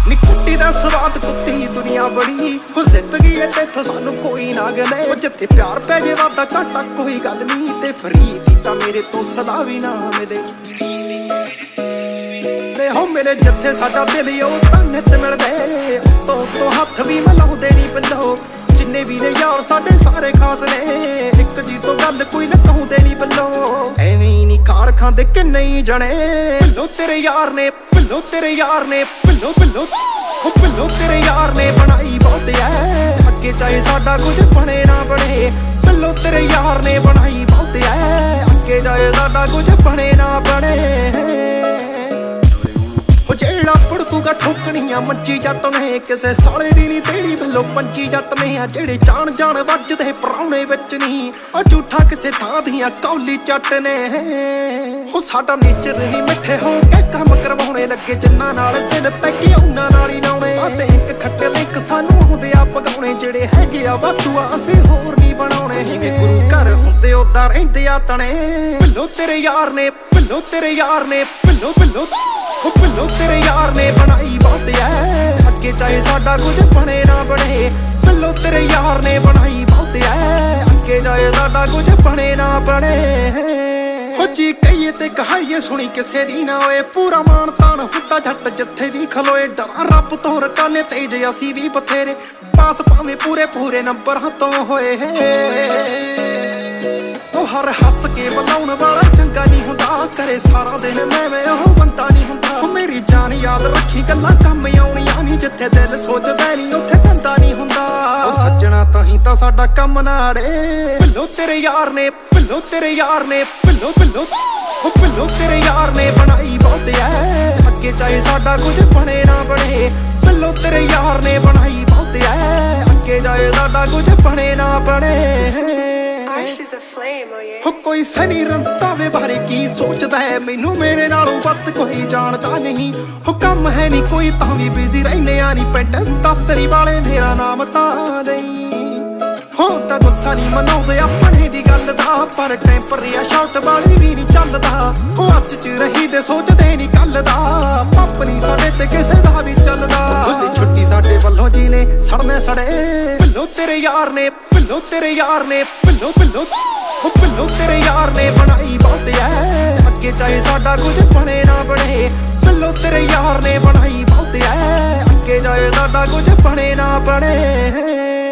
ਨੀ ਕੁੱਟੀ ਦਾ ਸਵਾਦ ਕੁੱਤੀ ਦੁਨੀਆ ਬੜੀ ਹੋ ਜ਼ਿੰਦਗੀ ਐ ਤੇਥੋਂ ਸਾਨੂੰ ਕੋਈ ਨਾ ਗਲੇ ਉਹ ਜਿੱਥੇ ਪਿਆਰ ਪੈ ਜੇ ਵਾਦਾ ਘਾਟਾ ਕੋਈ ਗੱਲ ਨਹੀਂ ਤੇ ਫਰੀਦ ਦੀ ਤਾਂ ਮੇਰੇ ਤੋਂ ਸਲਾਹ ਵੀ ਨਾ ਮਿਲੇ ਹੋ ਮੇਰੇ ਜਿੱਥੇ ਸਾਡਾ ਦਿਲ ਉਹ ਤਾਂ ਨਿੱਤ ਮਿਲਦੇ ਤੋਂ ਹੱਥ ਵੀ ਮਿਲਾਉਂਦੇ ਨਹੀਂ ਪੰਜਾਓ ਜਿੰਨੇ ਵੀ ਨੇ ਯਾਰ ਸਾਡੇ ਸਾਰੇ ਖਾਸ ਨੇ ਇੱਕ ਜੀ ਤੋਂ ਗੱਲ ਕੋਈ ਨਾ ਕਹੂੰਦੇ ਨਹੀਂ ਬੱਲੋ ਐਵੇਂ ਹੀ ਨਹੀਂ ਕਾਰ ਖਾਂਦੇ ਕਿ ਨਹੀਂ ਜਣੇ ਭੱਲੋ ਤੇਰੇ ਯਾਰ ਨੇ ਭੱਲੋ ਤੇਰੇ ਯਾਰ ਨੇ ਭੱਲੋ ਭੱਲੋ ਭੱਲੋ ਤੇਰੇ ਯਾਰ ਨੇ ਬਣਾਈ ਬਹੁਤ ਐ ਅੱਗੇ ਚਾਹੇ ਸਾਡਾ ਕੁਝ ਬਣੇ ਨਾ ਬਣੇ ਭੱਲੋ ਤੇਰੇ ਯਾਰ ਨੇ ਬਣਾਈ ਬਹੁਤ ਐ ਅੱਗੇ ਚਾਹੇ ਸਾਡਾ ਕੁਝ ਬਣੇ ਨਾ ਬਣੇ ਜਿਹੜਾ ਪੜਦੂਗਾ ਠੋਕਣੀਆਂ ਮੰਜੀ ਜੱਟ ਨੇ ਕਿਸੇ ਸਾਲੇ ਦੀ ਨੀ ਤੇੜੀ ਵੱਲੋਂ ਪੰਜੀ ਜੱਟ ਨੇ ਆ ਜਿਹੜੇ ਜਾਣ ਜਾਣ ਵੱਜਦੇ ਪਰਾਉਣੇ ਵਿੱਚ ਨਹੀਂ ਉਹ ਝੂਠਾ ਕਿਸੇ ਥਾਂ ਦੀਆਂ ਕੌਲੀ ਚੱਟ ਨੇ ਉਹ ਸਾਡਾ ਨੇਚਰ ਨਹੀਂ ਮਿੱਠੇ ਹੋ ਕੇ ਕੰਮ ਕਰਵਾਉਣੇ ਲੱਗੇ ਜਿੰਨਾਂ ਨਾਲ ਦਿਲ ਪੈ ਕੇ ਉਹਨਾਂ ਨਾਲ ਹੀ ਨਾਉਣੇ ਤੇ ਇੱਕ ਖੱਟੇ ਲਿੰਕ ਸਾਨੂੰ ਆਉਂਦੇ ਆ ਪਗਾਉਣੇ ਜਿਹੜੇ ਹੈਗੇ ਆ ਵਾਧੂ ਆ ਅਸੀਂ ਹੋਰ ਨਹੀਂ ਬਣਾਉਣੇ ਜਿਵੇਂ ਗੁਰੂ ਘਰ ਹੁੰਦੇ ਉਦਾਂ ਰਹਿੰਦੇ ਆ ਤਣੇ ਭੱਲੋ ਤੇਰੇ ਯਾਰ ਨੇ ਭੱਲੋ ਤੇਰੇ ਯਾਰ ਨੇ ਭੱਲੋ ਭੱਲੋ ਭੱਲੋ ਤੇਰੇ ਯਾਰ ਨੇ ਬਣਾਈ ਬਹੁਤ ਐ ਅੱਗੇ ਚਾਹੇ ਸਾਡਾ ਕੁਝ ਬਣੇ ਨਾ ਬਣੇ ਭੱਲੋ ਤੇਰੇ ਯਾਰ ਨੇ ਬਣਾਈ ਬਹੁਤ ਐ ਅੱਗੇ ਚਾਹੇ ਸਾਡਾ ਕੁਝ ਬਣੇ ਨਾ ਬਣੇ ਹੋ ਜੀ ਕਹੀਏ ਤੇ ਕਹਾਈਏ ਸੁਣੀ ਕਿਸੇ ਦੀ ਨਾ ਹੋਏ ਪੂਰਾ ਮਾਣ ਤਾਣ ਹੁੰਦਾ ਜੱਟ ਜਿੱਥੇ ਵੀ ਖਲੋਏ ਡਰਾਂ ਰੱਬ ਤੋਂ ਰਕਾਨੇ ਤੇਜ ਅਸੀਂ ਵੀ ਬਥੇਰੇ ਪਾਸ ਭਾਵੇਂ ਪੂਰੇ ਪੂਰੇ ਨੰਬਰਾਂ ਤੋਂ ਹੋਏ ਉਹ ਹਰ ਹੱਸ ਕੇ ਬੁਲਾਉਣ ਵਾਲਾ ਚੰਗਾ ਨਹੀਂ ਹੁੰਦਾ ਕਰੇ ਸਾਰਾ ਦਿਨ ਮੈਂ ਉਹ ਬੰਦਾ ਨਹੀਂ ਹੁੰਦਾ ਉਹ ਮੇਰੀ ਜਾਨ ਯਾਦ ਰੱਖੀ ਗੱਲਾਂ ਕੰਮ ਆਉਣੀਆਂ ਨਹੀਂ ਜਿੱਥੇ ਦਿਲ ਸੋਚਦਾ ਨਹੀਂ ਉੱਥੇ ਧੰਦਾ ਨਹੀਂ ਹੁੰਦਾ ਉਹ ਸੱਜਣਾ ਤਾਹੀਂ ਤਾਂ ਸਾਡਾ ਕੰਮ ਨਾੜੇ ਭੱਲੋ ਤੇਰੇ ਯਾਰ ਨੇ ਭੱਲੋ ਤੇਰੇ ਯਾਰ ਨੇ ਭੱਲੋ ਭੱਲੋ ਭੱਲੋ ਤੇਰੇ ਯਾਰ ਨੇ ਬਣਾਈ ਬਹੁਤ ਐ ਅੱਗੇ ਚਾਹੇ ਸਾਡਾ ਕੁਝ ਬਣੇ ਨਾ ਬਣੇ ਭੱਲੋ ਤੇਰੇ ਯਾਰ ਨੇ ਬਣਾਈ ਬਹੁਤ ਐ ਅੱਗੇ ਚਾਹੇ ਸਾਡਾ ਕੁਝ ਬਣੇ ਨਾ ਬਣੇ ਹੋ ਕੋਈ ਸਨੀ ਰੰਤਾਵੇ ਬਾਰੇ ਕੀ ਸੋਚਦਾ ਹੈ ਮੈਨੂੰ ਮੇਰੇ ਨਾਲੋਂ ਵੱਧ ਕੋਈ ਜਾਣਦਾ ਨਹੀਂ ਹੋ ਕੰਮ ਹੈ ਨਹੀਂ ਕੋਈ ਤਾਂ ਵੀ ਬਿਜ਼ੀ ਰਹਿੰਦੇ ਆ ਨਹੀਂ ਪਿੰਡ ਦਫ਼ਤਰੀ ਵਾਲੇ ਮੇਰਾ ਨਾਮ ਤਾਂ ਨਹੀਂ ਹੋ ਤਾਂ ਗੁੱਸਾ ਨਹੀਂ ਮਨਾਉਂਦੇ ਆਪਣੇ ਦੀ ਗੱਲ ਦਾ ਪਰ ਟੈਂਪਰੀ ਆ ਸ਼ਾਟ ਵਾਲੀ ਵੀ ਨਹੀਂ ਚੱਲਦਾ ਉਹ ਅੱਜ ਚ ਰਹੀ ਦੇ ਸੋਚਦੇ ਨਹੀਂ ਕੱਲ ਦਾ ਪੰਪ ਨਹੀਂ ਸਾਡੇ ਤੇ ਕਿਸੇ ਦਾ ਵੀ ਚੱਲਦਾ ਛੁੱਟੀ ਸਾਡੇ ਵੱਲੋਂ ਜੀ ਨੇ ਸੜਨੇ ਸੜੇ ਭੱਲੋ ਤੇਰੇ ਯਾਰ ਨੇ ਭੱਲੋ ਤੇਰੇ ਯਾਰ ਨੇ ਭੱਲੋ ਭੱਲੋ ਭੱਲੋ ਤੇਰੇ ਯਾਰ ਨੇ ਬਣਾਈ ਬਹੁਤ ਐ ਅੱਗੇ ਚਾਹੇ ਸਾਡਾ ਕੁਝ ਬਣੇ ਨਾ ਬਣੇ ਭੱਲੋ ਤੇਰੇ ਯਾਰ ਨੇ ਬਣਾਈ ਬਹੁਤ ਐ ਅੱਗੇ ਚਾਹੇ ਸਾਡਾ ਕੁਝ ਬਣੇ ਨਾ ਬਣੇ